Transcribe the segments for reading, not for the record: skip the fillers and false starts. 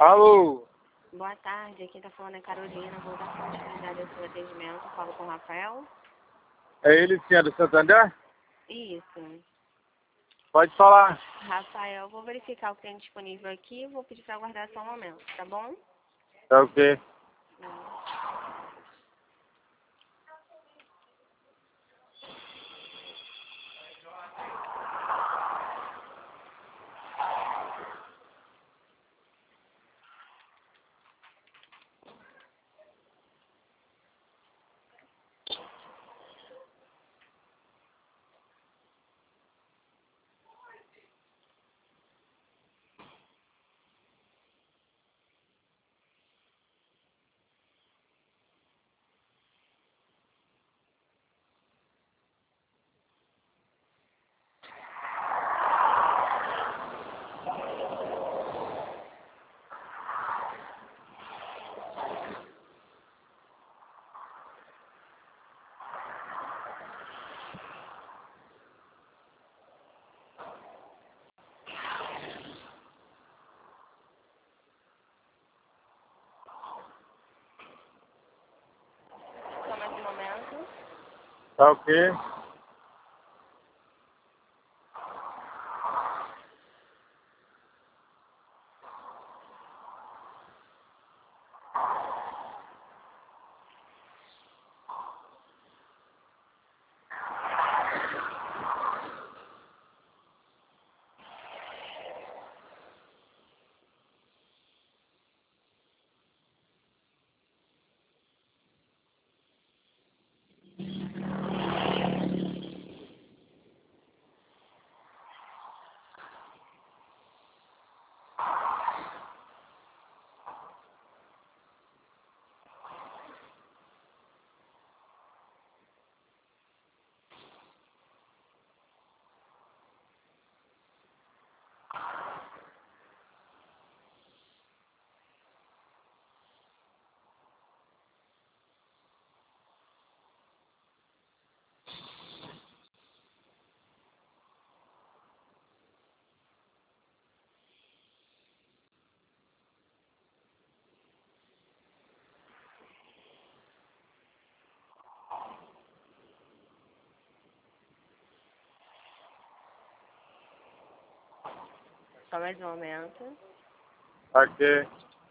Alô? Boa tarde, quem tá falando é Carolina, vou dar continuidade ao seu atendimento, falo com o Rafael. É ele sim, é do Santander? Isso. Pode falar. Rafael, vou verificar o que tem disponível aqui e vou pedir para aguardar só um momento, tá bom? Tá ok. Só mais um momento. Tá ok. Só mais um momento. Tá ok.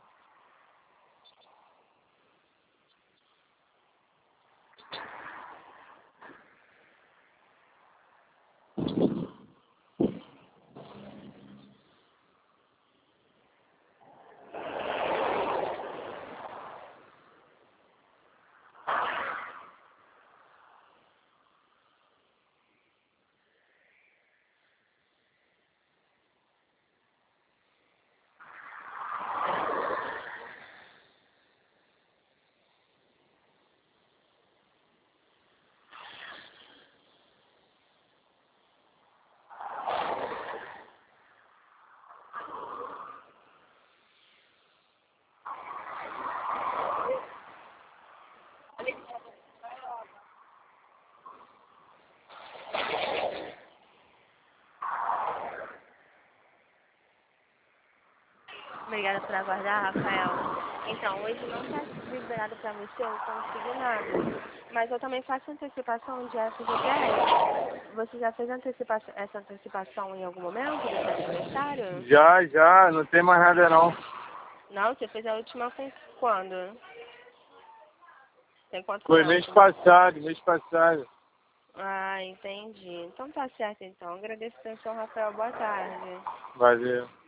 Obrigada por aguardar, Rafael. Então, hoje não está liberado para você o consignado, mas eu também faço antecipação de FGTS. Você já fez essa antecipação em algum momento do seu aniversário? Já. Não tem mais nada não. Não, você fez a última com quando? Tem quanto Foi tempo? mês passado. Ah, entendi. Então tá certo, então. Agradeço a atenção, Rafael. Boa tarde. Valeu.